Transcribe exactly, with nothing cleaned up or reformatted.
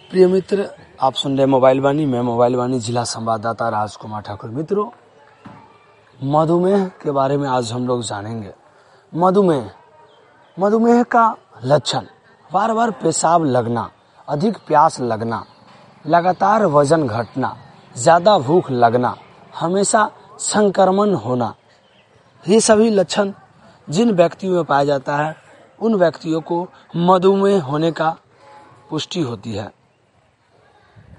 प्रिय मित्र, आप सुन रहे मोबाइल वाणी। मैं मोबाइल वाणी जिला संवाददाता राजकुमार ठाकुर। मित्रों, मधुमेह के बारे में आज हम लोग जानेंगे। मधुमेह मधुमेह का लक्षण: बार बार पेशाब लगना, अधिक प्यास लगना, लगातार वजन घटना, ज्यादा भूख लगना, हमेशा संक्रमण होना। ये सभी लक्षण जिन व्यक्तियों में पाया जाता है, उन व्यक्तियों को मधुमेह होने का पुष्टि होती है।